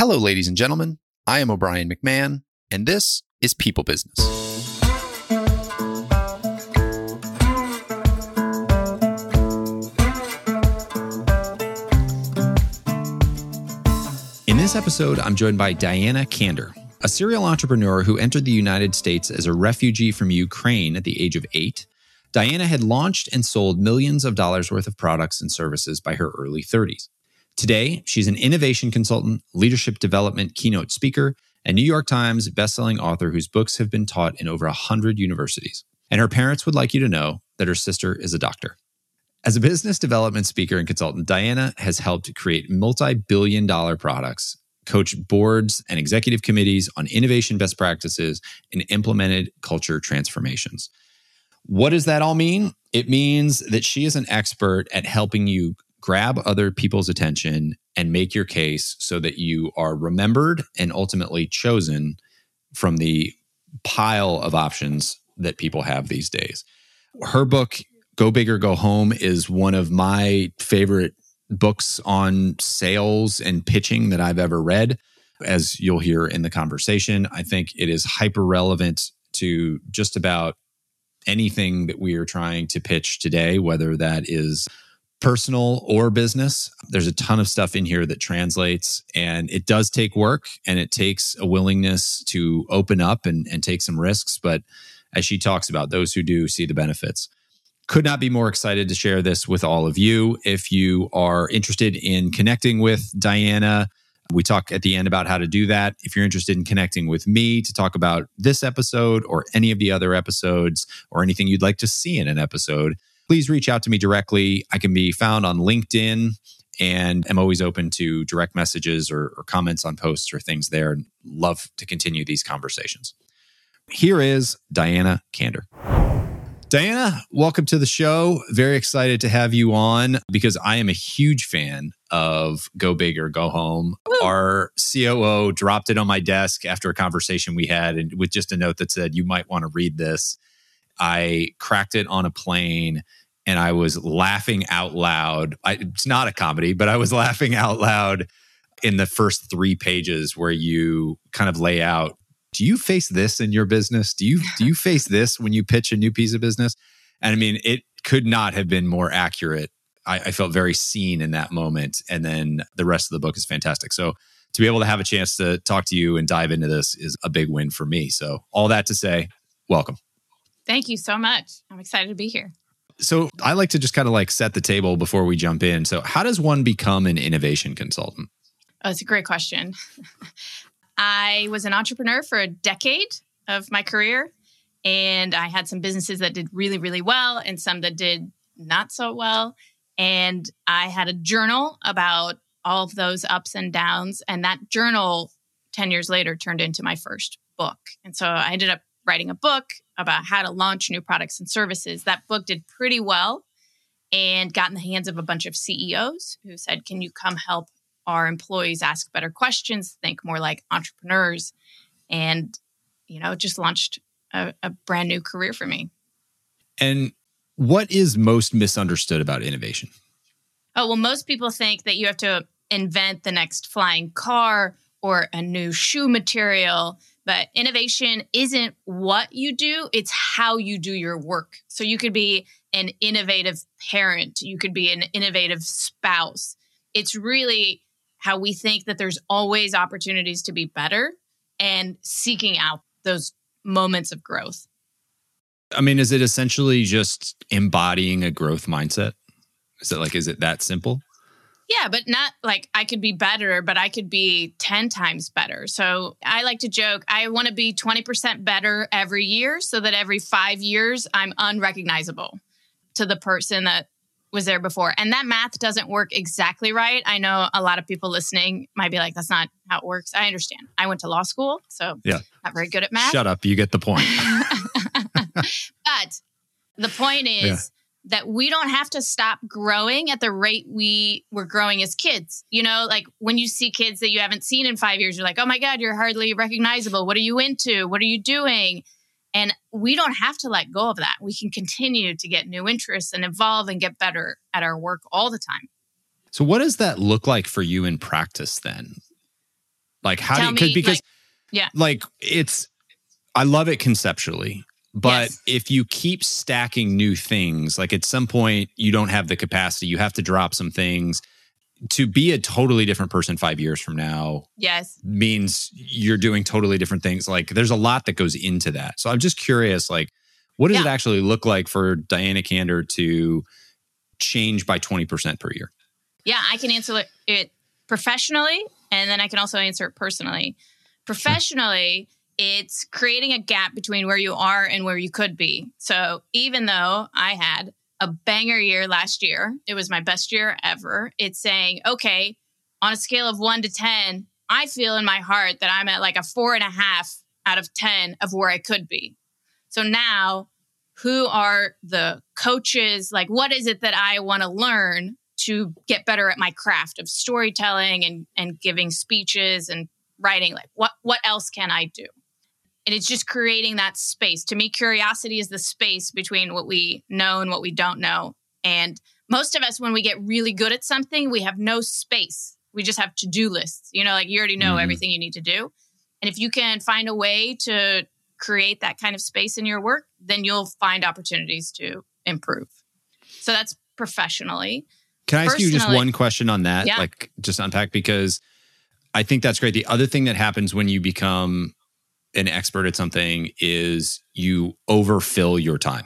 Hello, ladies and gentlemen. I am O'Brien McMahon, and this is People Business. In this episode, I'm joined by Diana Kander, a serial entrepreneur who entered the United States as a refugee from Ukraine at the age of 8. Diana had launched and sold millions of dollars worth of products and services by her early 30s. Today, she's an innovation consultant, leadership development keynote speaker, and New York Times bestselling author whose books have been taught in over 100 universities. And her parents would like you to know that her sister is a doctor. As a business development speaker and consultant, Diana has helped create multi-billion-dollar products, coach boards and executive committees on innovation best practices, and implemented culture transformations. What does that all mean? It means that she is an expert at helping you grab other people's attention and make your case so that you are remembered and ultimately chosen from the pile of options that people have these days. Her book, Go Big or Go Home, is one of my favorite books on sales and pitching that I've ever read. As you'll hear in the conversation, I think it is hyper relevant to just about anything that we are trying to pitch today, whether that is personal or business. There's a ton of stuff in here that translates, and it does take work and it takes a willingness to open up and take some risks. But as she talks about, those who do see the benefits. Could not be more excited to share this with all of you. If you are interested in connecting with Diana, we talk at the end about how to do that. If you're interested in connecting with me to talk about this episode or any of the other episodes or anything you'd like to see in an episode, please reach out to me directly. I can be found on LinkedIn and am always open to direct messages or comments on posts or things there, and love to continue these conversations. Here is Diana Kander. Diana, welcome to the show. Very excited to have you on because I am a huge fan of Go Big or Go Home. Woo. Our COO dropped it on my desk after a conversation we had, and with just a note that said, you might want to read this. I cracked it on a plane and I was laughing out loud. It's not a comedy, but I was laughing out loud in the first 3 pages where you kind of lay out, do you face this in your business? Do you face this when you pitch a new piece of business? And I mean, it could not have been more accurate. I felt very seen in that moment. And then the rest of the book is fantastic. So to be able to have a chance to talk to you and dive into this is a big win for me. So all that to say, welcome. Thank you so much. I'm excited to be here. So I like to just kind of like set the table before we jump in. So how does one become an innovation consultant? Oh, that's a great question. I was an entrepreneur for a decade of my career, and I had some businesses that did really, really well and some that did not so well. And I had a journal about all of those ups and downs. And that journal 10 years later turned into my first book. And so I ended up writing a book about how to launch new products and services. That book did pretty well and got in the hands of a bunch of CEOs who said, can you come help our employees ask better questions, think more like entrepreneurs? And, it just launched a brand new career for me. And what is most misunderstood about innovation? Oh, well, most people think that you have to invent the next flying car or a new shoe material. But innovation isn't what you do, it's how you do your work. So you could be an innovative parent, you could be an innovative spouse. It's really how we think that there's always opportunities to be better and seeking out those moments of growth. I mean, is it essentially just embodying a growth mindset? Is it that simple? Yeah, but not like I could be better, but I could be 10 times better. So I like to joke, I want to be 20% better every year so that every 5 years I'm unrecognizable to the person that was there before. And that math doesn't work exactly right. I know a lot of people listening might be like, that's not how it works. I understand. I went to law school, so not very good at math. Shut up. You get the point. But the point is that we don't have to stop growing at the rate we were growing as kids. Like when you see kids that you haven't seen in 5 years, you're like, oh my God, you're hardly recognizable. What are you into? What are you doing? And we don't have to let go of that. We can continue to get new interests and evolve and get better at our work all the time. So what does that look like for you in practice then? Like, how Tell do you, me, because yeah. like I love it conceptually, but Yes. if you keep stacking new things, like at some point you don't have the capacity, you have to drop some things. To be a totally different person 5 years from now Yes. means you're doing totally different things. Like there's a lot that goes into that. So I'm just curious, like, what does it actually look like for Diana Kander to change by 20% per year? Yeah, I can answer it professionally, and then I can also answer it personally. Professionally, it's creating a gap between where you are and where you could be. So even though I had a banger year last year, it was my best year ever. It's saying, okay, on a scale of 1 to 10, I feel in my heart that I'm at like a 4.5 out of 10 of where I could be. So now, who are the coaches? Like, what is it that I want to learn to get better at my craft of storytelling and giving speeches and writing? Like, what else can I do? And it's just creating that space. To me, curiosity is the space between what we know and what we don't know. And most of us, when we get really good at something, we have no space. We just have to-do lists. You know, like you already know everything you need to do. And if you can find a way to create that kind of space in your work, then you'll find opportunities to improve. So that's professionally. Can I ask you just one question on that? Yeah. Like just unpack, because I think that's great. The other thing that happens when you become an expert at something is you overfill your time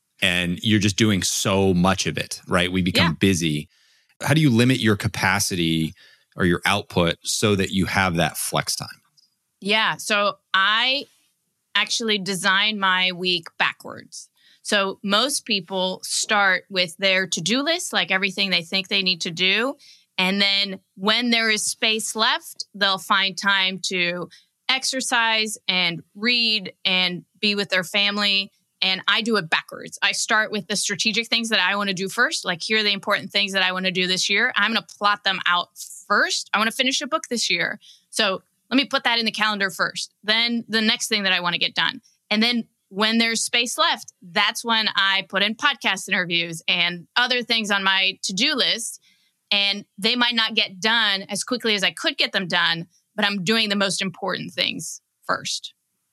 and you're just doing so much of it, right? We become busy. How do you limit your capacity or your output so that you have that flex time? Yeah. So I actually design my week backwards. So most people start with their to-do list, like everything they think they need to do. And then when there is space left, they'll find time to exercise and read and be with their family. And I do it backwards. I start with the strategic things that I want to do first. Like, here are the important things that I want to do this year. I'm going to plot them out first. I want to finish a book this year. So let me put that in the calendar first. Then the next thing that I want to get done. And then when there's space left, that's when I put in podcast interviews and other things on my to-do list. And they might not get done as quickly as I could get them done, but I'm doing the most important things first.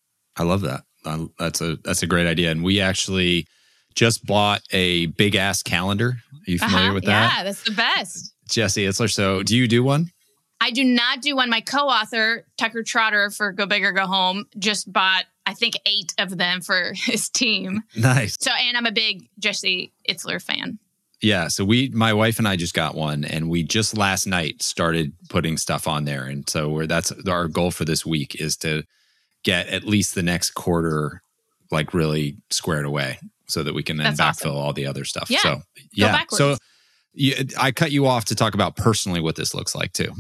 I love that. That's a great idea. And we actually just bought a big ass calendar. Are you familiar with that? Yeah, that's the best. Jesse Itzler. So do you do one? I do not do one. My co-author, Tucker Trotter for Go Big or Go Home, just bought, I think, 8 of them for his team. Nice. So, and I'm a big Jesse Itzler fan. Yeah. So my wife and I just got one, and we just last night started putting stuff on there. And so that's our goal for this week, is to get at least the next quarter like really squared away so that we can then backfill all the other stuff. Yeah. So yeah. So I cut you off to talk about personally what this looks like too.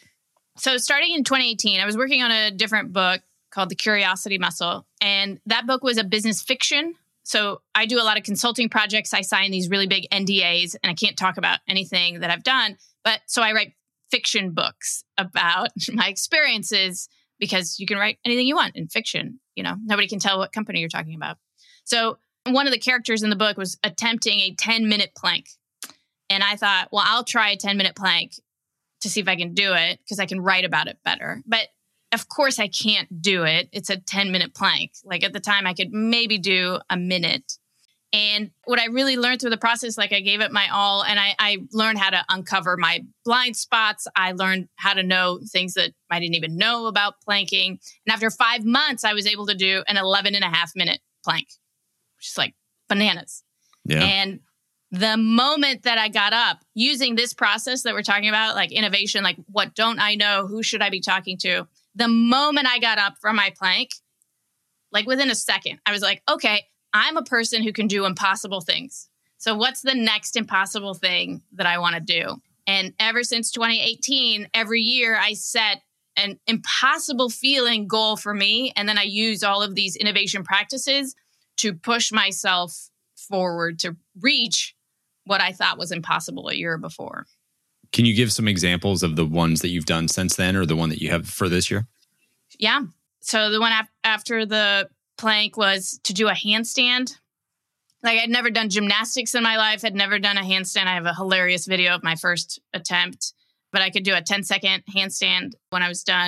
So starting in 2018, I was working on a different book called The Curiosity Muscle. And that book was a business fiction. So I do a lot of consulting projects. I sign these really big NDAs, and I can't talk about anything that I've done. But so I write fiction books about my experiences, because you can write anything you want in fiction. You know, nobody can tell what company you're talking about. So one of the characters in the book was attempting a 10-minute plank. And I thought, well, I'll try a 10-minute plank to see if I can do it, because I can write about it better. But of course I can't do it. It's a 10-minute plank. Like at the time I could maybe do a minute. And what I really learned through the process, like I gave it my all, and I learned how to uncover my blind spots. I learned how to know things that I didn't even know about planking. And after 5 months, I was able to do an 11.5-minute plank, which is like bananas. Yeah. And the moment that I got up using this process that we're talking about, like innovation, like what don't I know? Who should I be talking to? The moment I got up from my plank, like within a second, I was like, okay, I'm a person who can do impossible things. So what's the next impossible thing that I want to do? And ever since 2018, every year I set an impossible feeling goal for me. And then I use all of these innovation practices to push myself forward to reach what I thought was impossible a year before. Can you give some examples of the ones that you've done since then, or the one that you have for this year? Yeah. So the one after the plank was to do a handstand. Like, I'd never done gymnastics in my life. I'd never done a handstand. I have a hilarious video of my first attempt, but I could do a 10-second handstand when I was done.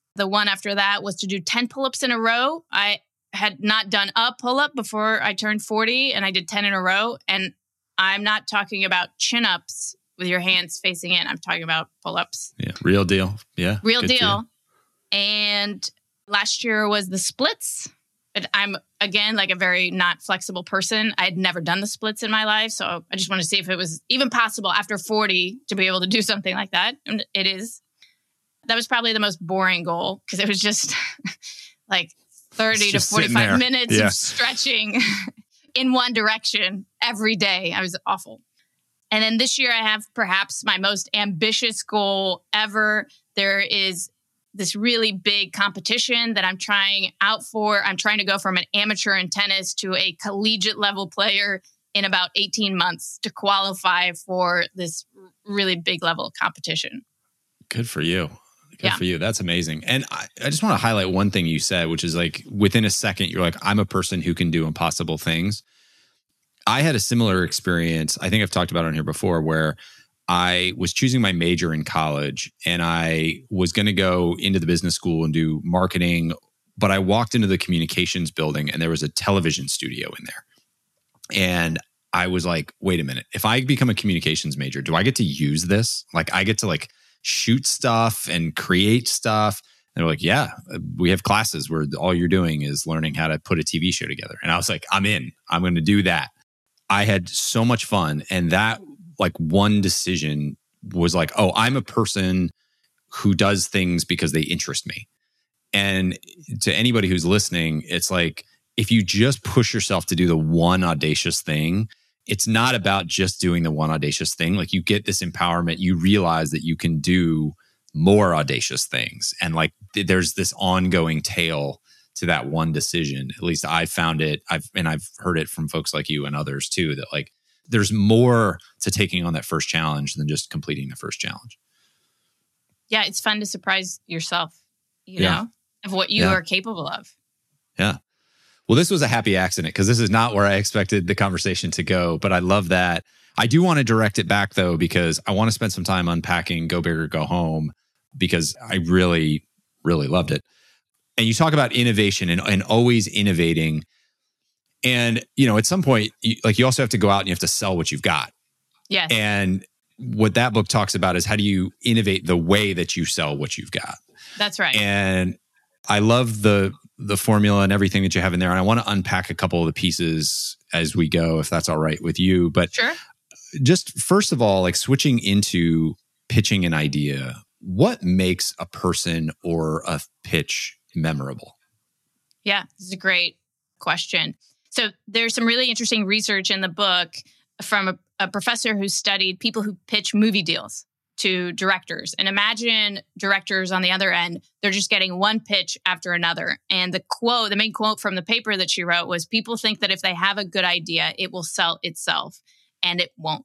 The one after that was to do 10 pull-ups in a row. I had not done a pull-up before I turned 40, and I did 10 in a row. And I'm not talking about chin-ups with your hands facing in. I'm talking about pull-ups. Yeah, real deal. Yeah. Real deal. And last year was the splits. But I'm, again, like a very not flexible person. I had never done the splits in my life. So I just want to see if it was even possible after 40 to be able to do something like that. And it is. That was probably the most boring goal because it was just like 30 to 45 minutes of stretching in one direction every day. I was awful. And then this year I have perhaps my most ambitious goal ever. There is this really big competition that I'm trying out for. I'm trying to go from an amateur in tennis to a collegiate level player in about 18 months to qualify for this really big level competition. Good for you. Good for you. That's amazing. And I just want to highlight one thing you said, which is like within a second, you're like, I'm a person who can do impossible things. I had a similar experience. I think I've talked about it on here before, where I was choosing my major in college and I was going to go into the business school and do marketing. But I walked into the communications building and there was a television studio in there. And I was like, wait a minute, if I become a communications major, do I get to use this? Like I get to like shoot stuff and create stuff. And they're like, yeah, we have classes where all you're doing is learning how to put a TV show together. And I was like, I'm in. I'm going to do that. I had so much fun. And that like one decision was like, oh, I'm a person who does things because they interest me. And to anybody who's listening, it's like, if you just push yourself to do the one audacious thing, it's not about just doing the one audacious thing. Like you get this empowerment, you realize that you can do more audacious things. And like there's this ongoing tail to that one decision. At least I found it. I've heard it from folks like you and others too, that like there's more to taking on that first challenge than just completing the first challenge. Yeah, it's fun to surprise yourself, you know, of what you are capable of. Yeah. Well, this was a happy accident because this is not where I expected the conversation to go, but I love that. I do want to direct it back though, because I want to spend some time unpacking Go Big or Go Home because I really, really loved it. And you talk about innovation and always innovating. And, you know, at some point, you also have to go out and you have to sell what you've got. Yes. And what that book talks about is how do you innovate the way that you sell what you've got? That's right. And I love the formula and everything that you have in there. And I want to unpack a couple of the pieces as we go, if that's all right with you. But sure. Just first of all, like switching into pitching an idea, what makes a person or a pitch memorable? Yeah, this is a great question. So there's some really interesting research in the book from a professor who studied people who pitch movie deals to directors. And imagine directors on the other end, they're just getting one pitch after another. And the main quote from the paper that she wrote was, people think that if they have a good idea, it will sell itself, and it won't.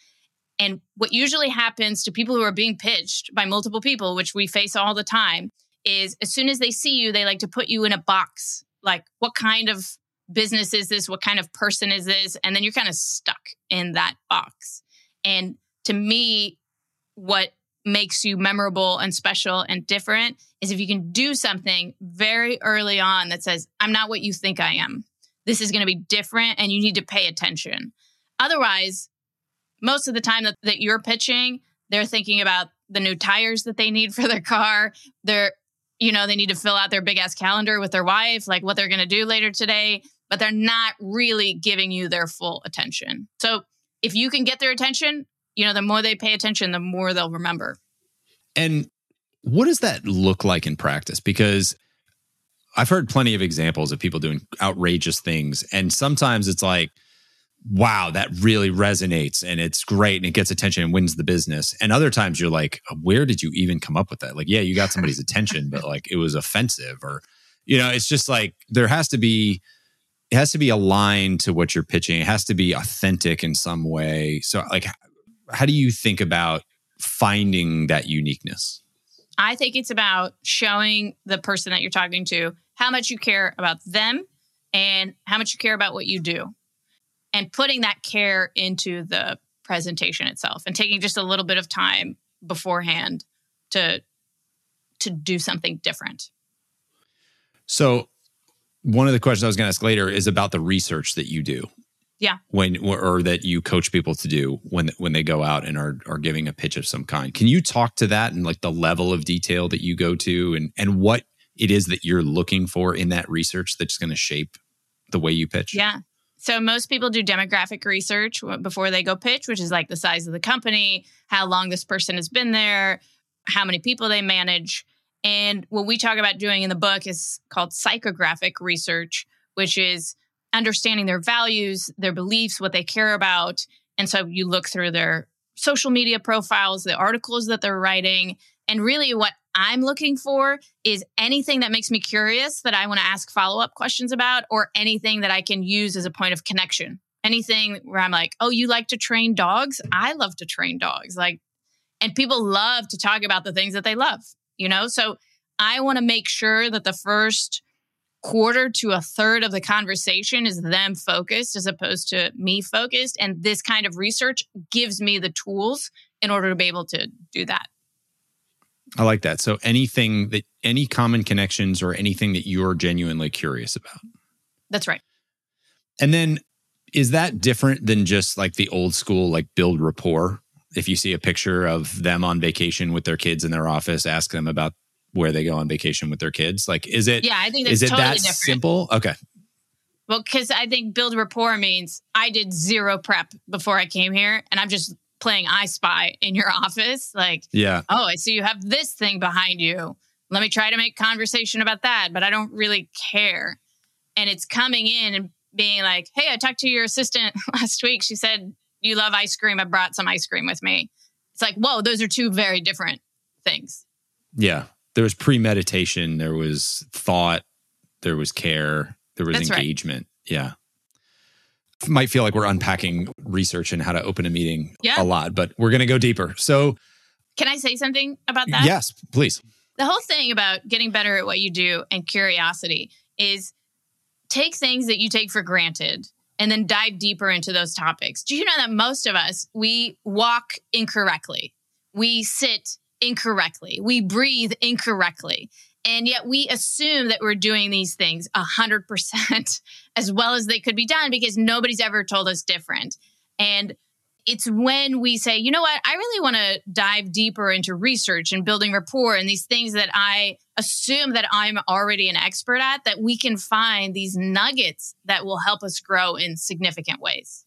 And what usually happens to people who are being pitched by multiple people, which we face all the time, is as soon as they see you, they like to put you in a box. Like, what kind of business is this? What kind of person is this? And then you're kind of stuck in that box. And to me, what makes you memorable and special and different is if you can do something very early on that says, I'm not what you think I am. This is going to be different and you need to pay attention. Otherwise, most of the time that you're pitching, they're thinking about the new tires that they need for their car. They need to fill out their big ass calendar with their wife, like what they're going to do later today, but they're not really giving you their full attention. So if you can get their attention, the more they pay attention, the more they'll remember. And what does that look like in practice? Because I've heard plenty of examples of people doing outrageous things. And sometimes it's like, wow, that really resonates and it's great and it gets attention and wins the business. And other times you're like, where did you even come up with that? Like, yeah, you got somebody's attention, but like it was offensive or, it's just like it has to be aligned to what you're pitching. It has to be authentic in some way. So like, how do you think about finding that uniqueness? I think it's about showing the person that you're talking to how much you care about them and how much you care about what you do. And putting that care into the presentation itself and taking just a little bit of time beforehand to to do something different. So one of the questions I was going to ask later is about the research that you do. Yeah. Or that you coach people to do when they go out and are giving a pitch of some kind. Can you talk to that and like the level of detail that you go to and what it is that you're looking for in that research that's going to shape the way you pitch? Yeah. So most people do demographic research before they go pitch, which is like the size of the company, how long this person has been there, how many people they manage. And what we talk about doing in the book is called psychographic research, which is understanding their values, their beliefs, what they care about. And so you look through their social media profiles, the articles that they're writing. And really what I'm looking for is anything that makes me curious that I want to ask follow-up questions about, or anything that I can use as a point of connection. Anything where I'm like, oh, you like to train dogs? I love to train dogs. And people love to talk about the things that they love, So I want to make sure that the first quarter to a third of the conversation is them focused as opposed to me focused. And this kind of research gives me the tools in order to be able to do that. I like that. So any common connections or anything that you're genuinely curious about. That's right. And then is that different than just like the old school, like build rapport? If you see a picture of them on vacation with their kids in their office, ask them about where they go on vacation with their kids. Like, is it? Yeah, I think that's totally different. Simple? Okay. Well, because I think build rapport means I did zero prep before I came here, and I'm just playing I Spy in your office. Like, yeah. Oh, I see you have this thing behind you. Let me try to make conversation about that, but I don't really care. And it's coming in and being like, hey, I talked to your assistant last week. She said, you love ice cream. I brought some ice cream with me. It's like, whoa, those are two very different things. Yeah. There was premeditation. There was thought. There was care. There was engagement. Right. Yeah. Might feel like we're unpacking research and how to open a meeting a lot, but we're going to go deeper. So can I say something about that? Yes, please. The whole thing about getting better at what you do and curiosity is take things that you take for granted and then dive deeper into those topics. Do you know that most of us, we walk incorrectly, we sit incorrectly, we breathe incorrectly, and yet we assume that we're doing these things 100% as well as they could be done because nobody's ever told us different. And it's when we say, you know what, I really want to dive deeper into research and building rapport and these things that I assume that I'm already an expert at, that we can find these nuggets that will help us grow in significant ways.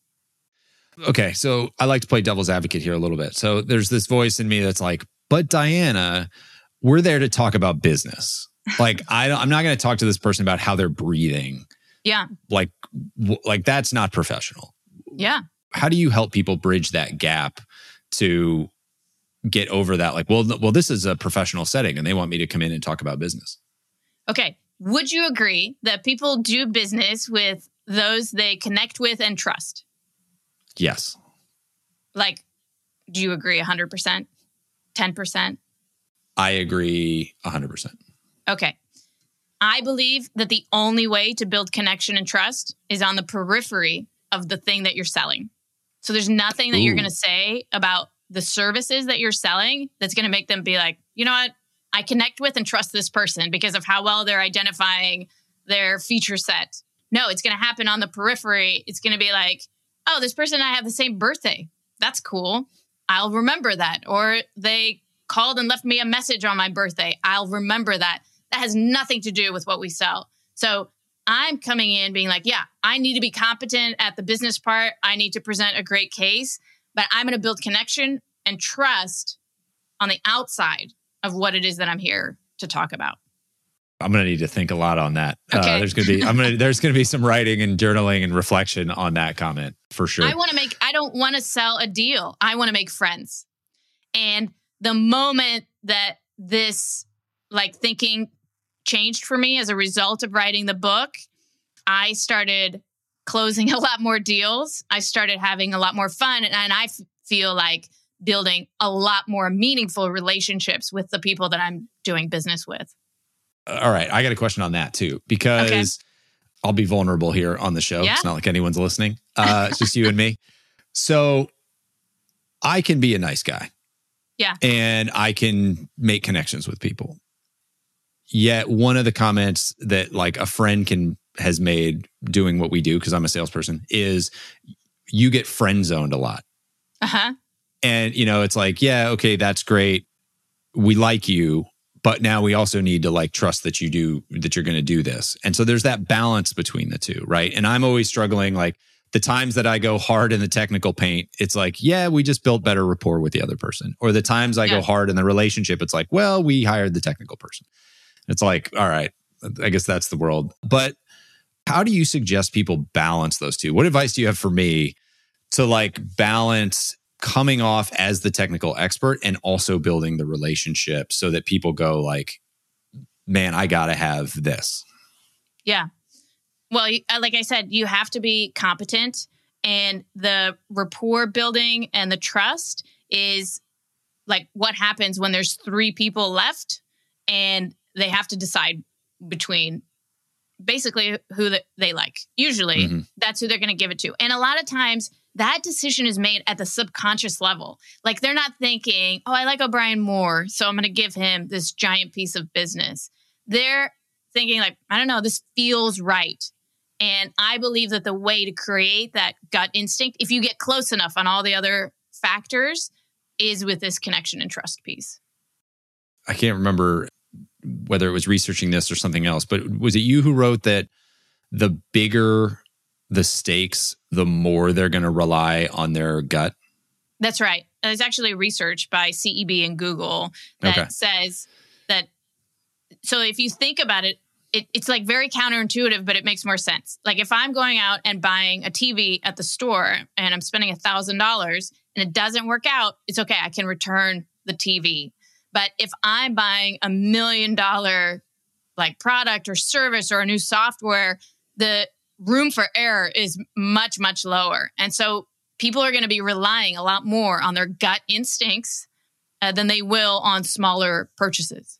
Okay, so I like to play devil's advocate here a little bit. So there's this voice in me that's like, but Diana, we're there to talk about business. Like, I'm not going to talk to this person about how they're breathing. Yeah. Like that's not professional. Yeah. How do you help people bridge that gap to get over that? Like, well, this is a professional setting and they want me to come in and talk about business. Okay. Would you agree that people do business with those they connect with and trust? Yes. Like, do you agree 100%? 10%? I agree 100%. Okay. I believe that the only way to build connection and trust is on the periphery of the thing that you're selling. So there's nothing that you're going to say about the services that you're selling that's going to make them be like, you know what? I connect with and trust this person because of how well they're identifying their feature set. No, it's going to happen on the periphery. It's going to be like, oh, this person and I have the same birthday. That's cool. I'll remember that. Or they called and left me a message on my birthday. I'll remember that. That has nothing to do with what we sell. So I'm coming in being like, yeah, I need to be competent at the business part. I need to present a great case, but I'm going to build connection and trust on the outside of what it is that I'm here to talk about. I'm going to need to think a lot on that. Okay. There's going to be some writing and journaling and reflection on that comment for sure. I don't want to sell a deal. I want to make friends. And the moment that this thinking changed for me as a result of writing the book, I started closing a lot more deals. I started having a lot more fun. And I feel like building a lot more meaningful relationships with the people that I'm doing business with. All right. I got a question on that too, because I'll be vulnerable here on the show. Yeah. It's not like anyone's listening. It's just you and me. So I can be a nice guy. Yeah. And I can make connections with people. Yet one of the comments that like a friend has made doing what we do, because I'm a salesperson, is you get friend zoned a lot. Uh-huh. And, it's like, yeah, okay, that's great. We like you, but now we also need to like trust that you're going to do this. And so there's that balance between the two, right? And I'm always struggling, like the times that I go hard in the technical paint, it's like, yeah, we just built better rapport with the other person. Or the times I go hard in the relationship, it's like, well, we hired the technical person. It's like, all right, I guess that's the world. But how do you suggest people balance those two? What advice do you have for me to like balance coming off as the technical expert and also building the relationship so that people go like, man, I got to have this? Yeah. Well, like I said, you have to be competent, and the rapport building and the trust is like what happens when there's 3 people left and they have to decide between basically who they like. Usually that's who they're going to give it to. And a lot of times that decision is made at the subconscious level. Like they're not thinking, oh, I like O'Brien more, so I'm going to give him this giant piece of business. They're thinking like, I don't know, this feels right. And I believe that the way to create that gut instinct, if you get close enough on all the other factors, is with this connection and trust piece. I can't remember whether it was researching this or something else, but was it you who wrote that the bigger the stakes, the more they're going to rely on their gut? That's right. There's actually research by CEB and Google that says that. So if you think about it, it's like very counterintuitive, but it makes more sense. Like if I'm going out and buying a TV at the store and I'm spending $1,000 and it doesn't work out, it's okay. I can return the TV. But if I'm buying $1 million like product or service or a new software, the room for error is much, much lower. And so people are going to be relying a lot more on their gut instincts than they will on smaller purchases.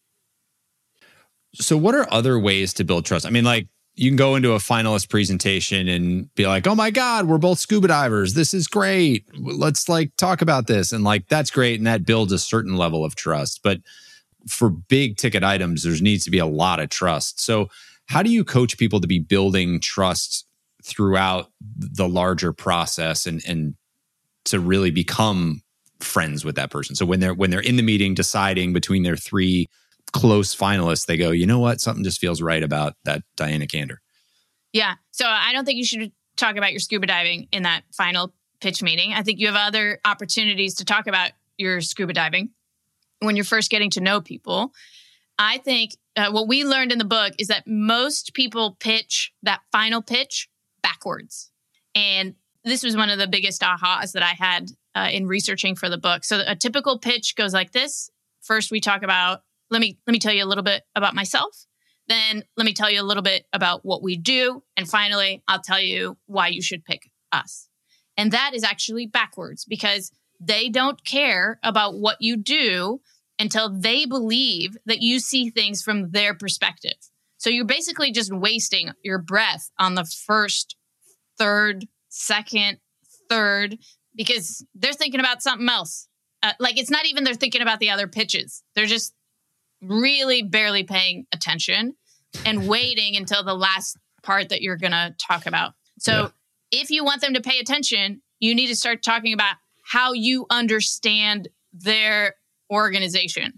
So what are other ways to build trust? I mean, like you can go into a finalist presentation and be like, oh my God, we're both scuba divers. This is great. Let's like talk about this. And like, that's great. And that builds a certain level of trust. But for big ticket items, there needs to be a lot of trust. So how do you coach people to be building trust throughout the larger process and to really become friends with that person? So when they're in the meeting deciding between their 3 close finalists, they go, you know what? Something just feels right about that Diana Kander. Yeah. So I don't think you should talk about your scuba diving in that final pitch meeting. I think you have other opportunities to talk about your scuba diving when you're first getting to know people. I think what we learned in the book is that most people pitch that final pitch backwards. And this was one of the biggest ahas that I had in researching for the book. So a typical pitch goes like this. First, we talk about, let me tell you a little bit about myself. Then let me tell you a little bit about what we do. And finally, I'll tell you why you should pick us. And that is actually backwards because they don't care about what you do until they believe that you see things from their perspective. So you're basically just wasting your breath on the first, third, second, third, because they're thinking about something else. Like it's not even they're thinking about the other pitches. They're just really barely paying attention and waiting until the last part that you're going to talk about. So if you want them to pay attention, you need to start talking about how you understand their organization.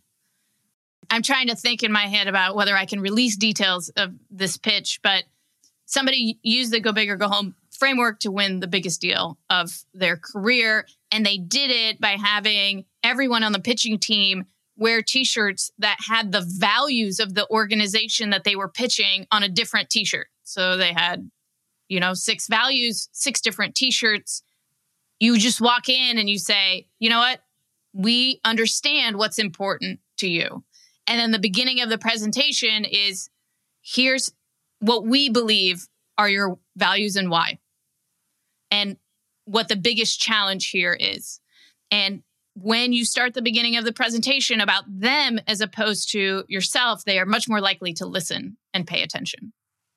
I'm trying to think in my head about whether I can release details of this pitch, but somebody used the Go Big or Go Home framework to win the biggest deal of their career. And they did it by having everyone on the pitching team wear t-shirts that had the values of the organization that they were pitching on a different t-shirt. So they had, 6 values, 6 different t-shirts. You just walk in and you say, you know what? We understand what's important to you. And then the beginning of the presentation is, here's what we believe are your values and why. And what the biggest challenge here is. And when you start the beginning of the presentation about them as opposed to yourself, they are much more likely to listen and pay attention.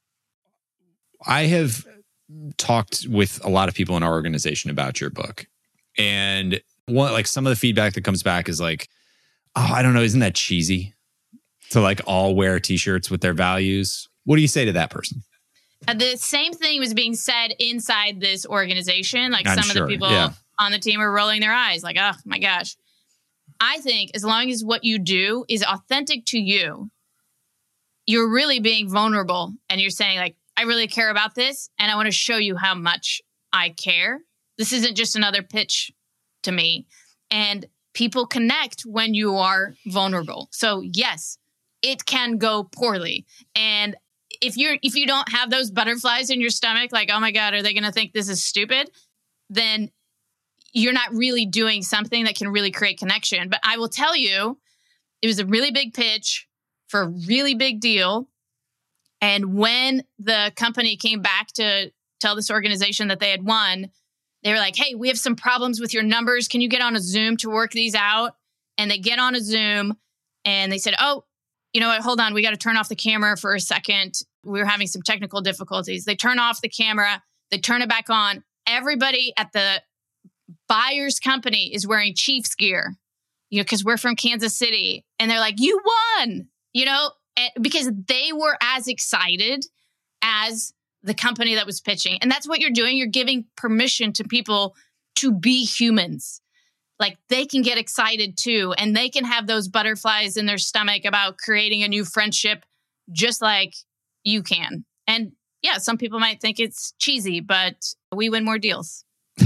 I have talked with a lot of people in our organization about your book. And some of the feedback that comes back is like, oh, I don't know, isn't that cheesy? to like all wear t-shirts with their values. What do you say to that person? The same thing was being said inside this organization. Like I'm some sure, of the people on the team are rolling their eyes like, oh my gosh. I think as long as what you do is authentic to you, you're really being vulnerable and you're saying like, I really care about this and I want to show you how much I care. This isn't just another pitch to me. And people connect when you are vulnerable. So yes, it can go poorly. And if you don't have those butterflies in your stomach, like, oh my God, are they going to think this is stupid? Then you're not really doing something that can really create connection. But I will tell you, it was a really big pitch for a really big deal. And when the company came back to tell this organization that they had won, they were like, hey, we have some problems with your numbers. Can you get on a Zoom to work these out? And they get on a Zoom and they said, oh, you know what? Hold on. We got to turn off the camera for a second. We were having some technical difficulties. They turn off the camera. They turn it back on. Everybody at the buyer's company is wearing Chiefs gear, you know, because we're from Kansas City. And they're like, you won, you know, because they were as excited as the company that was pitching. And that's what you're doing. You're giving permission to people to be humans. Like they can get excited too. And they can have those butterflies in their stomach about creating a new friendship, just like you can. And yeah, some people might think it's cheesy, but we win more deals.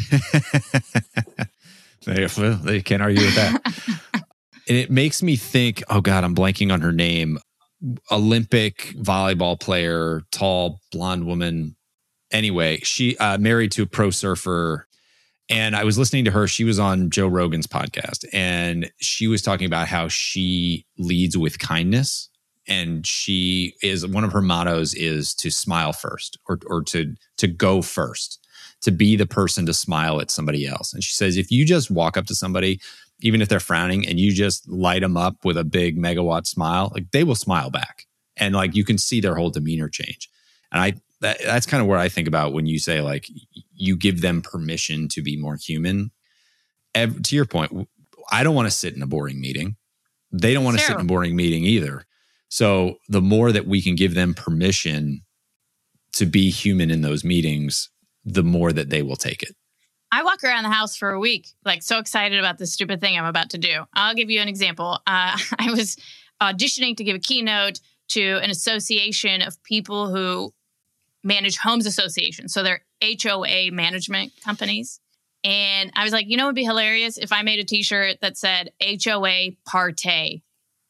They can't argue with that. And it makes me think, oh God, I'm blanking on her name. Olympic volleyball player, tall, blonde woman. Anyway, she married to a pro surfer. And I was listening to her. She was on Joe Rogan's podcast. And she was talking about how she leads with kindness. And she is, one of her mottos is to smile first or to go first, to be the person to smile at somebody else. And she says, if you just walk up to somebody, even if they're frowning, and you just light them up with a big megawatt smile, like they will smile back. And like you can see their whole demeanor change. And that's kind of where I think about when you say like you give them permission to be more human. To your point, I don't want to sit in a boring meeting. They don't want to sit in a boring meeting either. So the more that we can give them permission to be human in those meetings, the more that they will take it. I walk around the house for a week, like so excited about this stupid thing I'm about to do. I'll give you an example. I was auditioning to give a keynote to an association of people who manage homes associations. So they're HOA management companies. And I was like, you know, it would be hilarious if I made a t-shirt that said HOA Partay.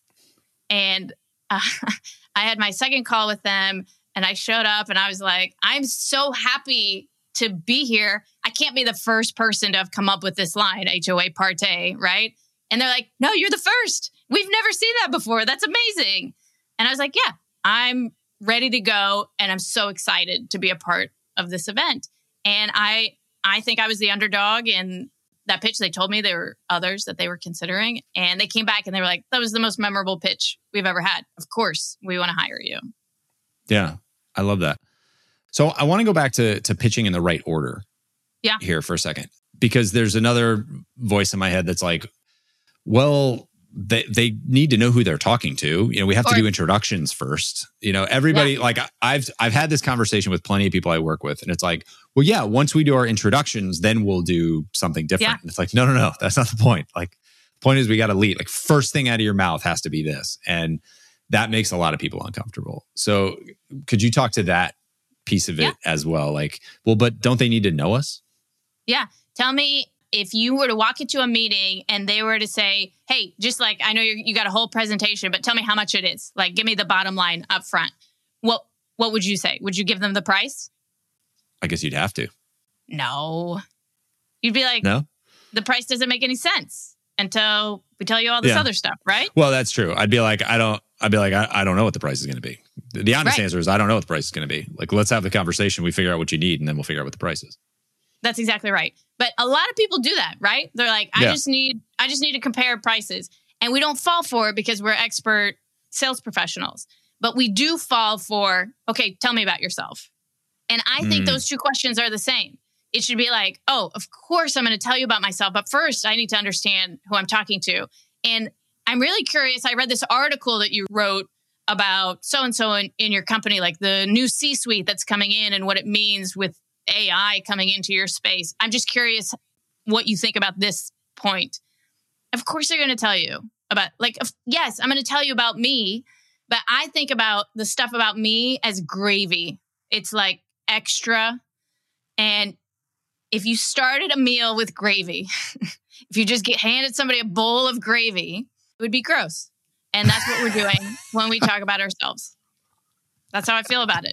And I had my second call with them and I showed up and I was like, I'm so happy to be here. I can't be the first person to have come up with this line, HOA Partay, right? And they're like, no, you're the first. We've never seen that before. That's amazing. And I was like, yeah, I'm ready to go. And I'm so excited to be a part of this event. And I think I was the underdog in that pitch. They told me there were others that they were considering. And they came back and they were like, that was the most memorable pitch we've ever had. Of course, we want to hire you. Yeah, I love that. So I want to go back to pitching in the right order here for a second, because there's another voice in my head that's like, well, they need to know who they're talking to. You know, we have to do introductions first. You know, everybody, like I've had this conversation with plenty of people I work with, and it's like, well, yeah, once we do our introductions, then we'll do something different. Yeah. And it's like, no, that's not the point. Like, the point is we got to lead. Like, first thing out of your mouth has to be this. And that makes a lot of people uncomfortable. So could you talk to that piece of it as well? Like, well, but don't they need to know us? Yeah. Tell me, if you were to walk into a meeting and they were to say, hey, just like, I know you got a whole presentation, but tell me how much it is. Like, give me the bottom line up front. What would you say? Would you give them the price? I guess you'd have to. No. You'd be like, no, the price doesn't make any sense until we tell you all this other stuff, right? Well, that's true. I'd be like, I don't know what the price is going to be. The honest answer is I don't know what the price is going to be. Like, let's have the conversation. We figure out what you need, and then we'll figure out what the price is. That's exactly right. But a lot of people do that, right? They're like, I just need to compare prices. And we don't fall for it because we're expert sales professionals. But we do fall for, okay, tell me about yourself. And I think those two questions are the same. It should be like, oh, of course I'm going to tell you about myself. But first, I need to understand who I'm talking to. And I'm really curious. I read this article that you wrote about so-and-so in your company, like the new C-suite that's coming in and what it means with AI coming into your space. I'm just curious what you think about this point. Of course, they're going to tell you about, yes, I'm going to tell you about me, but I think about the stuff about me as gravy. It's like extra. And if you started a meal with gravy, if you just handed somebody a bowl of gravy, it would be gross. And that's what we're doing when we talk about ourselves. That's how I feel about it.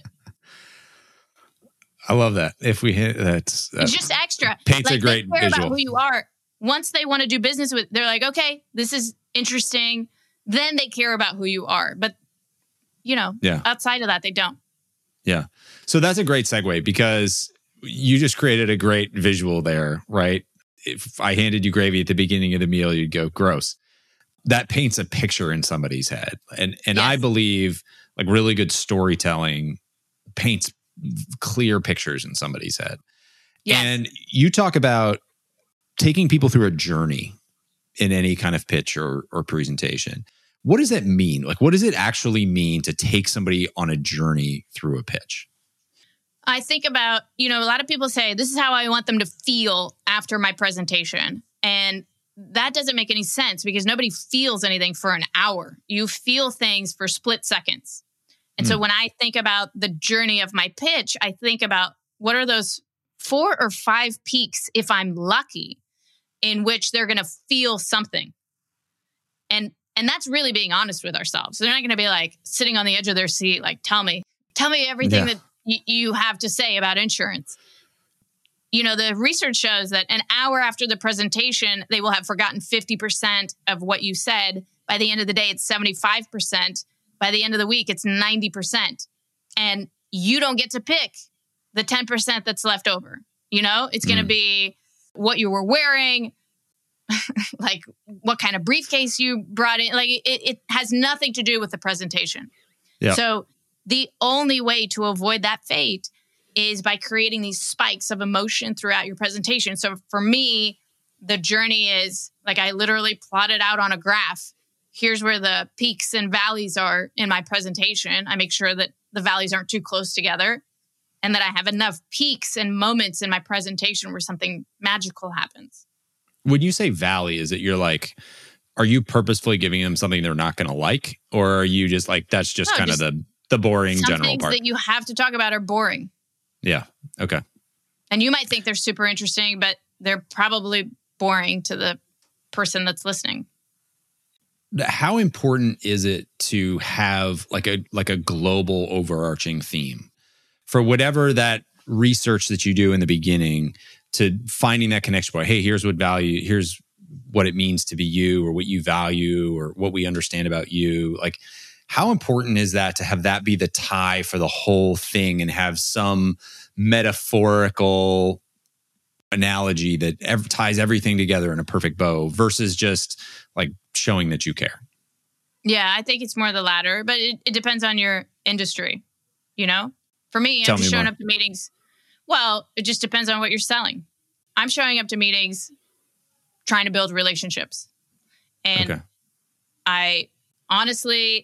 I love that. If we hit it's just extra. Paints a great they care visual. About who you are. Once they want to do business with, they're like, okay, this is interesting. Then they care about who you are. But, outside of that, they don't. Yeah. So that's a great segue because you just created a great visual there, right? If I handed you gravy at the beginning of the meal, you'd go, gross. That paints a picture in somebody's head. And yes. I believe like really good storytelling paints clear pictures in somebody's head. Yes. And you talk about taking people through a journey in any kind of pitch or presentation. What does that mean? Like, what does it actually mean to take somebody on a journey through a pitch? I think about, a lot of people say, this is how I want them to feel after my presentation. And that doesn't make any sense because nobody feels anything for an hour. You feel things for split seconds. And so when I think about the journey of my pitch, I think about what are those 4 or 5 peaks, if I'm lucky, in which they're going to feel something. And that's really being honest with ourselves. They're not going to be like sitting on the edge of their seat, like, tell me everything that you have to say about insurance. The research shows that an hour after the presentation, they will have forgotten 50% of what you said. By the end of the day, it's 75%. By the end of the week, it's 90%. And you don't get to pick the 10% that's left over. It's going to be what you were wearing, like what kind of briefcase you brought in. Like it has nothing to do with the presentation. Yeah. So the only way to avoid that fate is by creating these spikes of emotion throughout your presentation. So for me, the journey is like I literally plotted out on a graph. Here's where the peaks and valleys are in my presentation. I make sure that the valleys aren't too close together and that I have enough peaks and moments in my presentation where something magical happens. When you say valley, is it are you purposefully giving them something they're not going to like? Or are you just like, that's just kind of the boring general part? Some things that you have to talk about are boring. Yeah. Okay. And you might think they're super interesting, but they're probably boring to the person that's listening. How important is it to have like a global overarching theme for whatever that research that you do in the beginning to finding that connection point? Hey, here's what it means to be you or what you value or what we understand about you. Like, how important is that to have that be the tie for the whole thing and have some metaphorical analogy that ties everything together in a perfect bow versus just like showing that you care? Yeah, I think it's more the latter, but it depends on your industry. For me, I'm just showing up to meetings. Well, it just depends on what you're selling. I'm showing up to meetings trying to build relationships. And I honestly,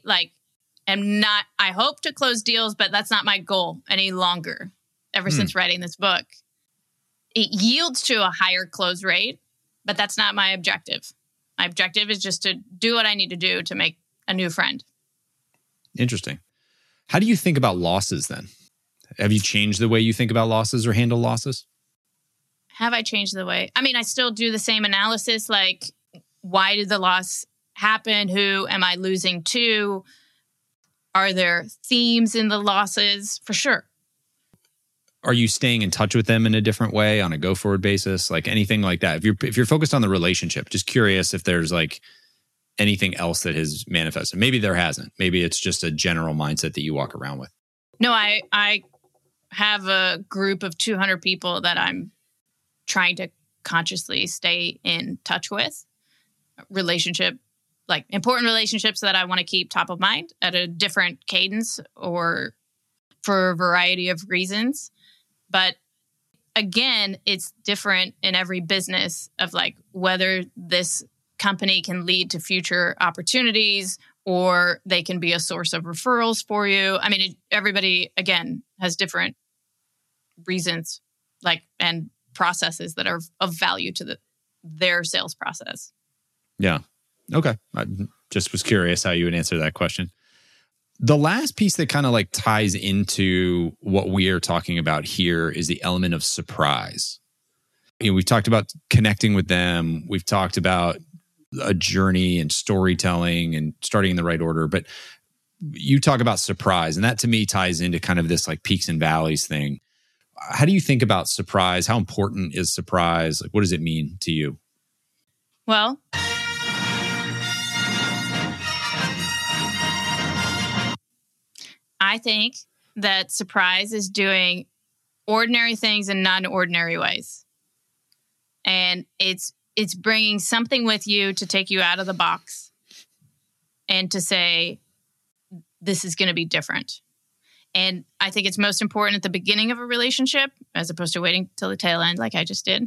I hope to close deals, but that's not my goal any longer ever since writing this book. It yields to a higher close rate, but that's not my objective. My objective is just to do what I need to do to make a new friend. Interesting. How do you think about losses then? Have you changed the way you think about losses or handle losses? Have I changed the way? I mean, I still do the same analysis, like why did the loss happen? Who am I losing to? Are there themes in the losses? For sure. Are you staying in touch with them in a different way on a go-forward basis? Like anything like that? If you're focused on the relationship, just curious if there's like anything else that has manifested. Maybe there hasn't. Maybe it's just a general mindset that you walk around with. No, I have a group of 200 people that I'm trying to consciously stay in touch with. Important relationships that I want to keep top of mind at a different cadence or for a variety of reasons. But again, it's different in every business of like whether this company can lead to future opportunities, or they can be a source of referrals for you. I mean, everybody, again, has different reasons and processes that are of value to their sales process. Yeah. Okay. I just was curious how you would answer that question. The last piece that kind of ties into what we are talking about here is the element of surprise. We've talked about connecting with them. We've talked about a journey and storytelling and starting in the right order. But you talk about surprise, and that to me ties into kind of this peaks and valleys thing. How do you think about surprise? How important is surprise? What does it mean to you? Well, I think that surprise is doing ordinary things in non-ordinary ways. And it's bringing something with you to take you out of the box and to say, this is going to be different. And I think it's most important at the beginning of a relationship as opposed to waiting till the tail end like I just did.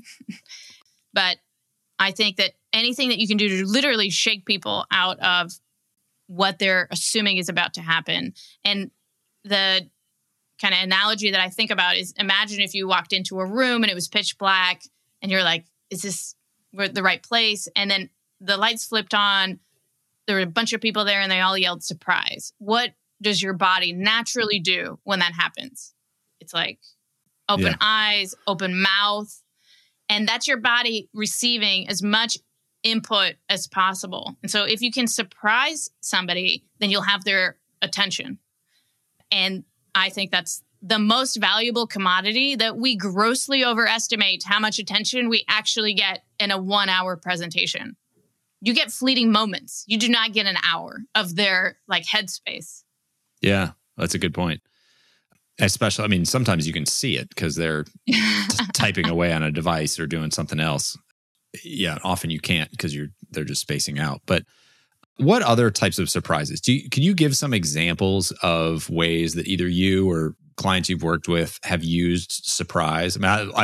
But I think that anything that you can do to literally shake people out of what they're assuming is about to happen. And the kind of analogy that I think about is, imagine if you walked into a room and it was pitch black and you're like, is this the right place? And then the lights flipped on. There were a bunch of people there and they all yelled surprise. What does your body naturally do when that happens? It's like open eyes, open mouth. And that's your body receiving as much input as possible. And so if you can surprise somebody, then you'll have their attention. And I think that's the most valuable commodity, that we grossly overestimate how much attention we actually get in a 1-hour presentation. You get fleeting moments. You do not get an hour of their headspace. Yeah, that's a good point. Especially, sometimes you can see it because they're typing away on a device or doing something else. Yeah, often you can't because they're just spacing out. But what other types of surprises? Can you give some examples of ways that either you or clients you've worked with have used surprise?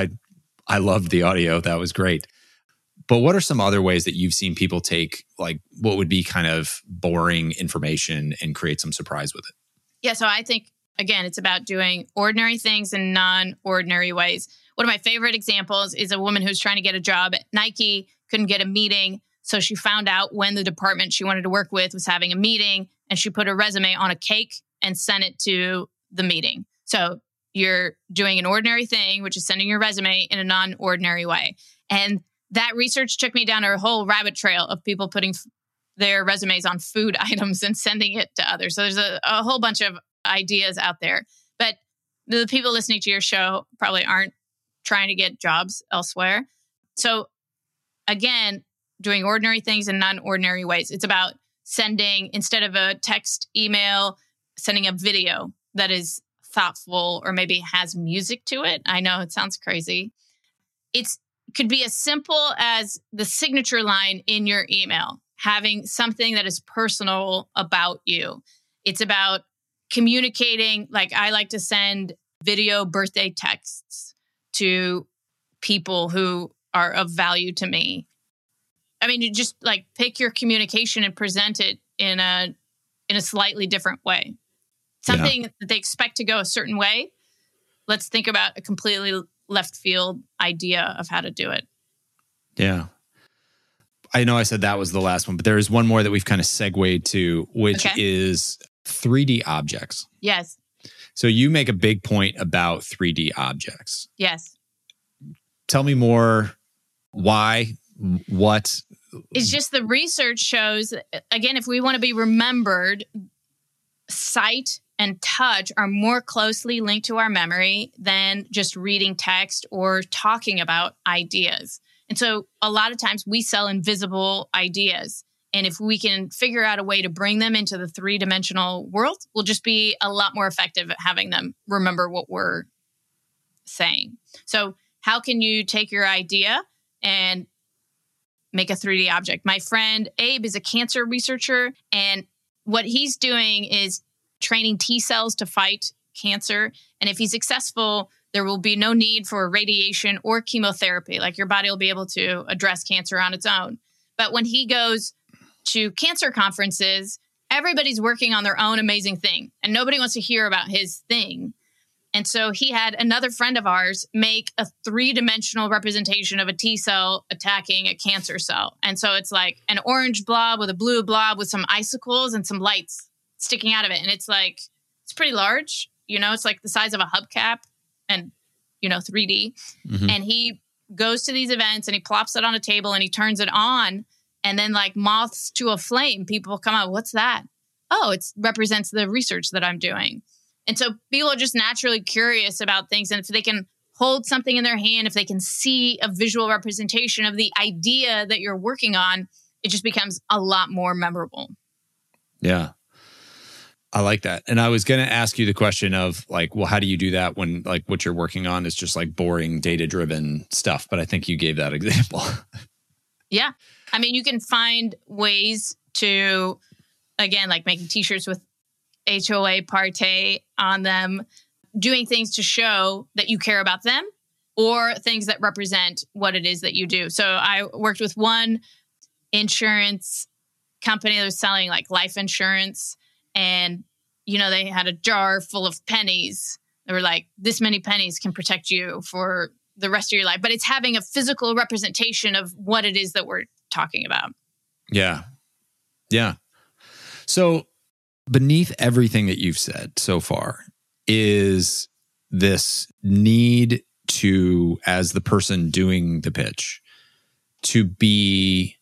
I loved the audio. That was great. But what are some other ways that you've seen people take what would be kind of boring information and create some surprise with it? Yeah, so I think, again, it's about doing ordinary things in non-ordinary ways. One of my favorite examples is a woman who's trying to get a job at Nike, couldn't get a meeting. So she found out when the department she wanted to work with was having a meeting, and she put her resume on a cake and sent it to the meeting. So you're doing an ordinary thing, which is sending your resume in a non-ordinary way. And that research took me down a whole rabbit trail of people putting their resumes on food items and sending it to others. So there's a whole bunch of ideas out there. But the people listening to your show probably aren't trying to get jobs elsewhere. So again, doing ordinary things in non-ordinary ways. It's about sending, instead of a text email, sending a video that is thoughtful or maybe has music to it. I know it sounds crazy. It could be as simple as the signature line in your email, having something that is personal about you. It's about communicating. I like to send video birthday texts to people who are of value to me. You just pick your communication and present it in a slightly different way. Something that they expect to go a certain way. Let's think about a completely left field idea of how to do it. Yeah. I know I said that was the last one, but there is one more that we've kind of segued to, which is 3D objects. Yes. So you make a big point about 3D objects. Yes. Tell me more. Why? What? It's just the research shows, again, if we want to be remembered, sight and touch are more closely linked to our memory than just reading text or talking about ideas. And so a lot of times we sell invisible ideas. And if we can figure out a way to bring them into the 3-dimensional world, we'll just be a lot more effective at having them remember what we're saying. So how can you take your idea and make a 3D object? My friend Abe is a cancer researcher, and what he's doing is training T cells to fight cancer. And if he's successful, there will be no need for radiation or chemotherapy. Your body will be able to address cancer on its own. But when he goes to cancer conferences, everybody's working on their own amazing thing and nobody wants to hear about his thing. And so he had another friend of ours make a 3-dimensional representation of a T cell attacking a cancer cell. And so it's like an orange blob with a blue blob with some icicles and some lights sticking out of it. And it's like, it's pretty large, it's like the size of a hubcap and, 3D. Mm-hmm. And he goes to these events and he plops it on a table and he turns it on. And then like moths to a flame, people come out, what's that? Oh, it represents the research that I'm doing. And so people are just naturally curious about things. And if they can hold something in their hand, if they can see a visual representation of the idea that you're working on, it just becomes a lot more memorable. Yeah. I like that. And I was going to ask you the question of like, well, how do you do that when like what you're working on is just like boring data-driven stuff? But I think you gave that example. Yeah. I mean, you can find ways to, again, like making t-shirts with HOA Parte on them, doing things to show that you care about them or things that represent what it is that you do. So I worked with one insurance company that was selling like life insurance and, they had a jar full of pennies. They were like, this many pennies can protect you for the rest of your life. But it's having a physical representation of what it is that we're talking about. Yeah. Yeah. So beneath everything that you've said so far is this need to, as the person doing the pitch, to be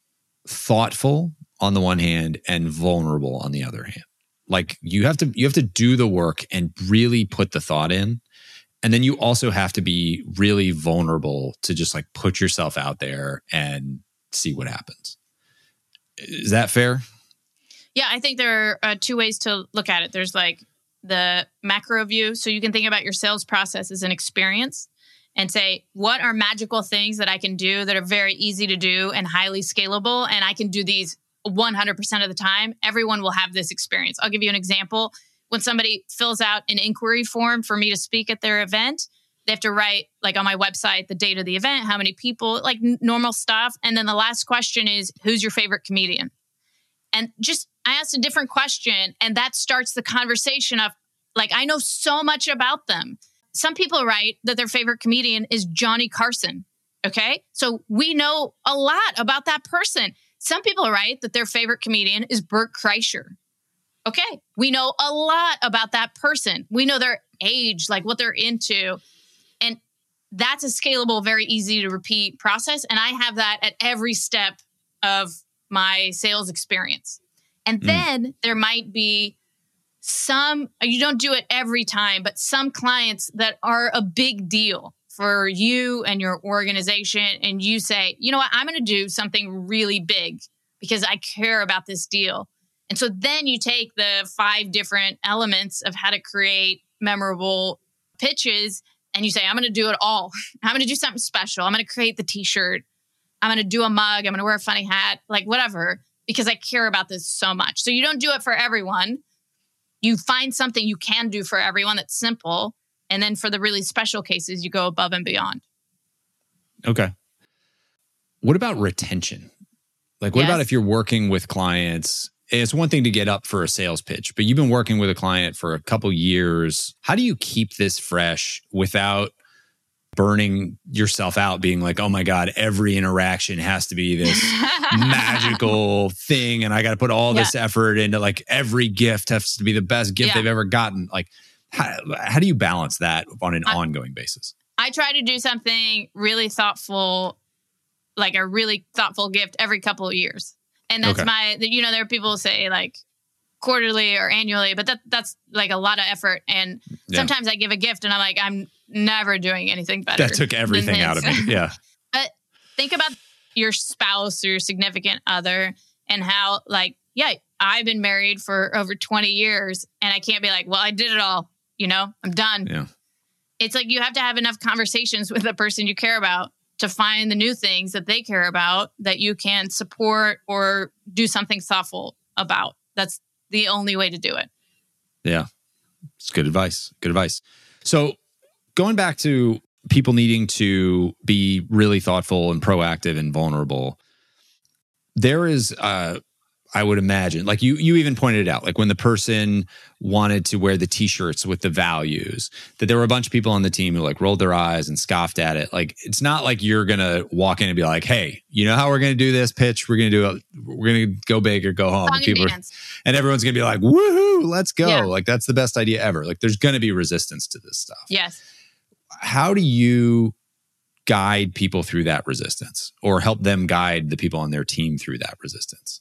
thoughtful on the one hand and vulnerable on the other hand. Like you have to do the work and really put the thought in. And then you also have to be really vulnerable to just like put yourself out there and see what happens. Is that fair? Yeah, I think there are 2 ways to look at it. There's like the macro view. So you can think about your sales process as an experience and say, what are magical things that I can do that are very easy to do and highly scalable? And I can do these 100% of the time. Everyone will have this experience. I'll give you an example. When somebody fills out an inquiry form for me to speak at their event, they have to write like on my website, the date of the event, how many people, like normal stuff. And then the last question is, who's your favorite comedian? And just, I asked a different question and that starts the conversation of like, I know so much about them. Some people write that their favorite comedian is Johnny Carson. Okay. So we know a lot about that person. Some people write that their favorite comedian is Bert Kreischer. Okay. We know a lot about that person. We know their age, like what they're into. And that's a scalable, very easy to repeat process. And I have that at every step of my sales experience. And then there might be some, you don't do it every time, but some clients that are a big deal for you and your organization. And you say, you know what, I'm going to do something really big because I care about this deal. And so then you take the 5 different elements of how to create memorable pitches and you say, I'm going to do it all. I'm going to do something special. I'm going to create the t-shirt. I'm going to do a mug. I'm going to wear a funny hat, like whatever, because I care about this so much. So you don't do it for everyone. You find something you can do for everyone that's simple. And then for the really special cases, you go above and beyond. Okay. What about retention? Like, what about if you're working with clients? It's one thing to get up for a sales pitch, but you've been working with a client for a couple years. How do you keep this fresh without burning yourself out, being like, oh my God, every interaction has to be this magical thing. And I got to put all this effort into like every gift has to be the best gift they've ever gotten. Like, how do you balance that on an ongoing basis? I try to do something really thoughtful, like a really thoughtful gift every couple of years. And that's there are people who say like quarterly or annually, but that's like a lot of effort. And sometimes I give a gift and I'm like, I'm never doing anything better. That took everything out of me. Yeah. But think about your spouse or your significant other and how like, I've been married for over 20 years and I can't be like, well, I did it all, I'm done. Yeah. It's like you have to have enough conversations with the person you care about to find the new things that they care about that you can support or do something thoughtful about. That's the only way to do it. Yeah. It's good advice. Good advice. So going back to people needing to be really thoughtful and proactive and vulnerable, there is, I would imagine, like you even pointed it out, like when the person wanted to wear the t-shirts with the values, that there were a bunch of people on the team who like rolled their eyes and scoffed at it. Like, it's not like you're going to walk in and be like, hey, you know how we're going to do this pitch? We're going to do it. We're going to go big or go home. And everyone's going to be like, woohoo, let's go. Yeah. Like, that's the best idea ever. Like, there's going to be resistance to this stuff. Yes. How do you guide people through that resistance, or help them guide the people on their team through that resistance?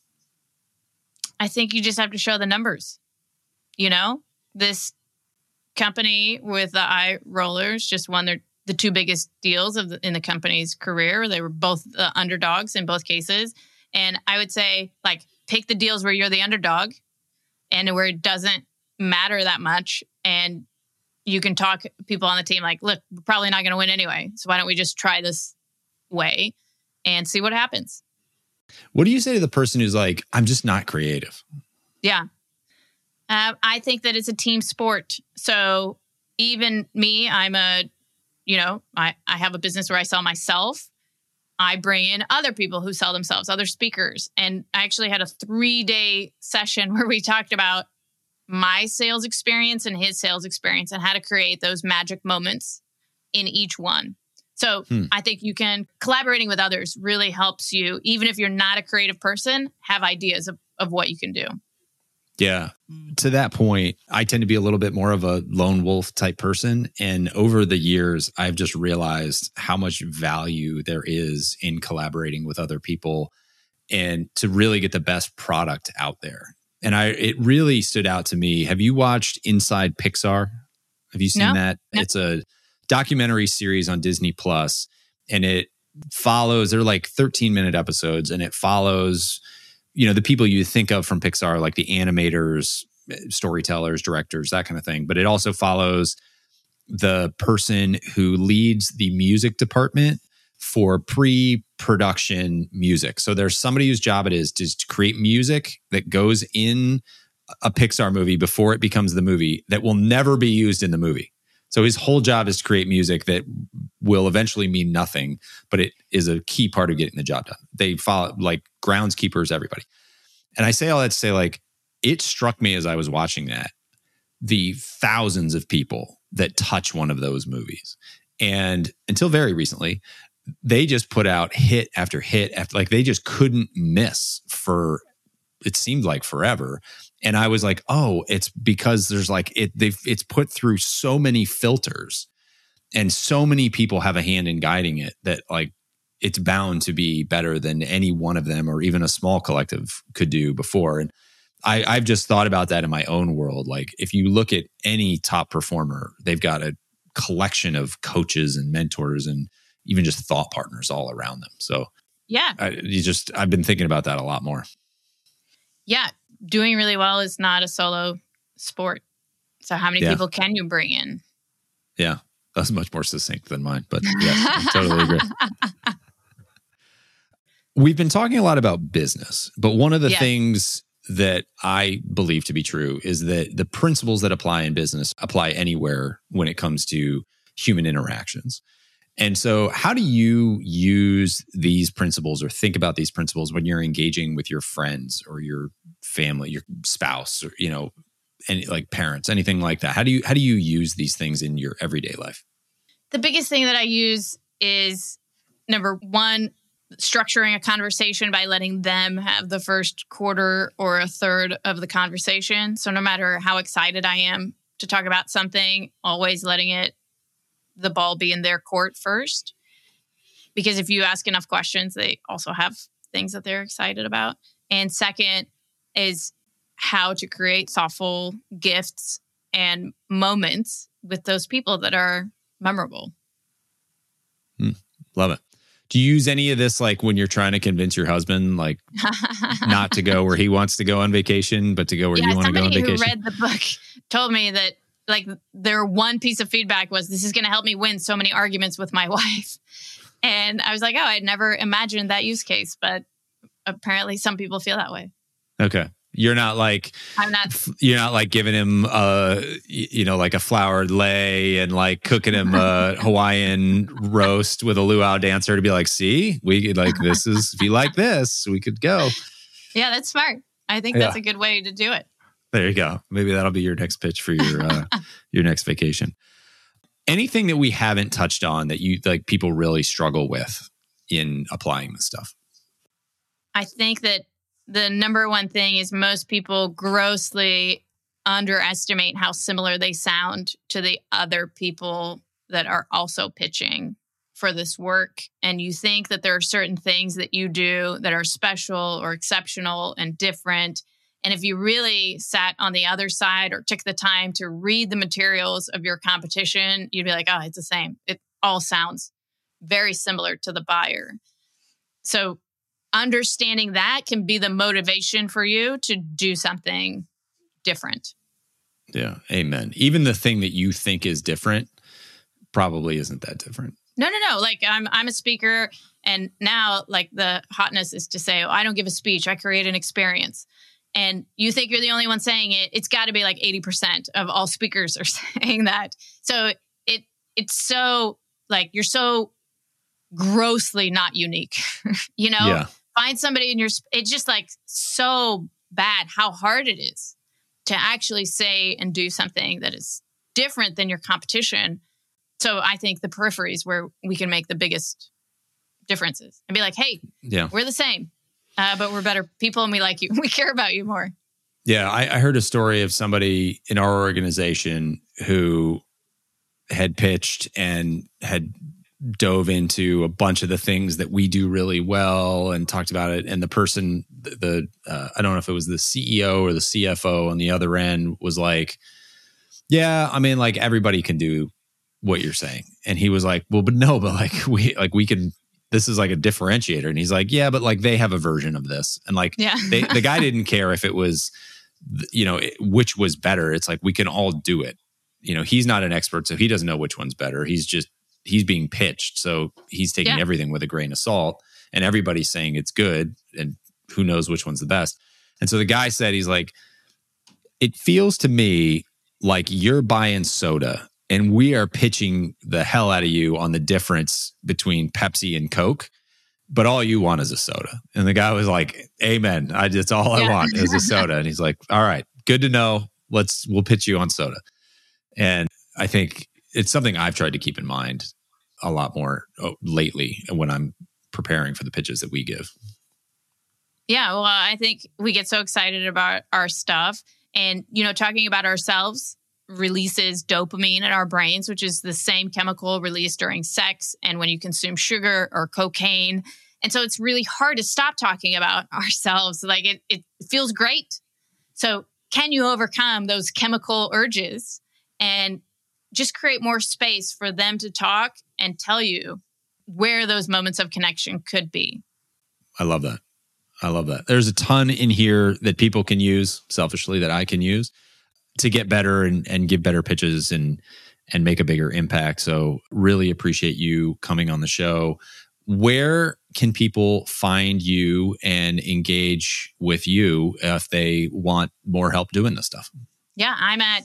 I think you just have to show the numbers. You know, this company with the eye rollers just won the two biggest deals in the company's career. They were both the underdogs in both cases. And I would say, like, pick the deals where you're the underdog and where it doesn't matter that much. And you can talk people on the team like, look, we're probably not going to win anyway. So why don't we just try this way and see what happens? What do you say to the person who's like, I'm just not creative? Yeah. I think that it's a team sport. So even me, I have a business where I sell myself. I bring in other people who sell themselves, other speakers. And I actually had a 3-day session where we talked about my sales experience and his sales experience and how to create those magic moments in each one. So I think collaborating with others really helps you, even if you're not a creative person, have ideas of what you can do. Yeah. To that point, I tend to be a little bit more of a lone wolf type person. And over the years, I've just realized how much value there is in collaborating with other people and to really get the best product out there. And it really stood out to me. Have you watched Inside Pixar? Have you seen that? No. It's a documentary series on Disney Plus, and it follows, they're like 13-minute episodes, and it follows, the people you think of from Pixar, like the animators, storytellers, directors, that kind of thing. But it also follows the person who leads the music department for pre-production music. So there's somebody whose job it is to create music that goes in a Pixar movie before it becomes the movie that will never be used in the movie. So his whole job is to create music that will eventually mean nothing, but it is a key part of getting the job done. They follow like groundskeepers, everybody. And I say all that to say, like, it struck me as I was watching that, the thousands of people that touch one of those movies. And until very recently, they just put out hit after hit after, like, they just couldn't miss for, it seemed like forever. And I was like, oh, it's because there's like, it's put through so many filters and so many people have a hand in guiding it that, like, it's bound to be better than any one of them or even a small collective could do before. And I've just thought about that in my own world. Like, if you look at any top performer, they've got a collection of coaches and mentors and even just thought partners all around them. So yeah, I've been thinking about that a lot more. Yeah. Doing really well is not a solo sport. So how many people can you bring in? Yeah. That's much more succinct than mine, but yes, I totally agree. We've been talking a lot about business, but one of the things that I believe to be true is that the principles that apply in business apply anywhere when it comes to human interactions. And so how do you use these principles or think about these principles when you're engaging with your friends or your family, your spouse, or, and like parents, anything like that? How do you use these things in your everyday life? The biggest thing that I use is, number one, structuring a conversation by letting them have the first quarter or a third of the conversation. So no matter how excited I am to talk about something, always letting the ball be in their court first. Because if you ask enough questions, they also have things that they're excited about. And second is how to create thoughtful gifts and moments with those people that are memorable. Love it. Do you use any of this like when you're trying to convince your husband, like not to go where he wants to go on vacation, but to go where you want to go on vacation? Somebody who read the book told me that like their one piece of feedback was, this is going to help me win so many arguments with my wife. And I was like, oh, I'd never imagined that use case, but apparently some people feel that way. Okay. You're not like giving him like a flowered lei and like cooking him a Hawaiian roast with a luau dancer to be like, see, we could like, this is, if you like this, we could go. Yeah, that's smart. I think that's a good way to do it. There you go. Maybe that'll be your next pitch for your your next vacation. Anything that we haven't touched on that you like people really struggle with in applying this stuff? I think that the number one thing is most people grossly underestimate how similar they sound to the other people that are also pitching for this work. And you think that there are certain things that you do that are special or exceptional and different. And if you really sat on the other side or took the time to read the materials of your competition, you'd be like, oh, it's the same. It all sounds very similar to the buyer. So understanding that can be the motivation for you to do something different. Yeah. Amen. Even the thing that you think is different probably isn't that different. No. Like I'm a speaker, and now like the hotness is to say, oh, I don't give a speech. I create an experience. And you think you're the only one saying it. It's got to be like 80% of all speakers are saying that. So it's so like you're so grossly not unique, Yeah. Find somebody in your, it's just like so bad how hard it is to actually say and do something that is different than your competition. So I think the periphery is where we can make the biggest differences and be like, hey, we're the same, but we're better people and we like you. We care about you more. Yeah. I heard a story of somebody in our organization who had pitched and had dove into a bunch of the things that we do really well and talked about it. And the person, I don't know if it was the CEO or the CFO on the other end was like, yeah, I mean, like everybody can do what you're saying. And he was like, well, but we can, this is like a differentiator. And he's like, yeah, but like they have a version of this. And like, the guy didn't care if it was, which was better. It's like, we can all do it. He's not an expert, so he doesn't know which one's better. He's being pitched. So he's taking everything with a grain of salt, and everybody's saying it's good, and who knows which one's the best. And so the guy said, he's like, it feels to me like you're buying soda and we are pitching the hell out of you on the difference between Pepsi and Coke, but all you want is a soda. And the guy was like, amen. That's all I want is a soda. And he's like, all right, good to know. We'll pitch you on soda. And I think it's something I've tried to keep in mind a lot more lately when I'm preparing for the pitches that we give. Yeah, well, I think we get so excited about our stuff. And, talking about ourselves releases dopamine in our brains, which is the same chemical released during sex and when you consume sugar or cocaine. And so it's really hard to stop talking about ourselves. Like it feels great. So can you overcome those chemical urges and just create more space for them to talk and tell you where those moments of connection could be? I love that. There's a ton in here that people can use selfishly that I can use to get better and give better pitches and make a bigger impact. So really appreciate you coming on the show. Where can people find you and engage with you if they want more help doing this stuff? Yeah, I'm at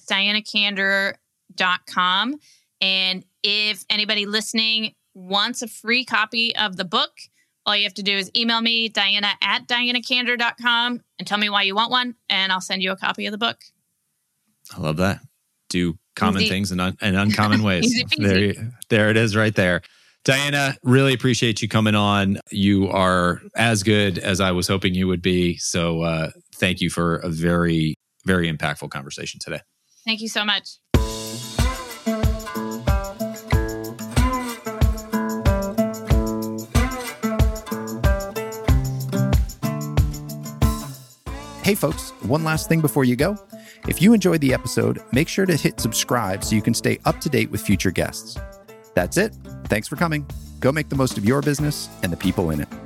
dianacandor.com. And if anybody listening wants a free copy of the book, all you have to do is email me, diana@dianacandor.com, and tell me why you want one, and I'll send you a copy of the book. I love that. Do common things in uncommon ways. Easy peasy. There it is right there. Diana, really appreciate you coming on. You are as good as I was hoping you would be. So thank you for a very, very impactful conversation today. Thank you so much. Hey folks, one last thing before you go. If you enjoyed the episode, make sure to hit subscribe so you can stay up to date with future guests. That's it. Thanks for coming. Go make the most of your business and the people in it.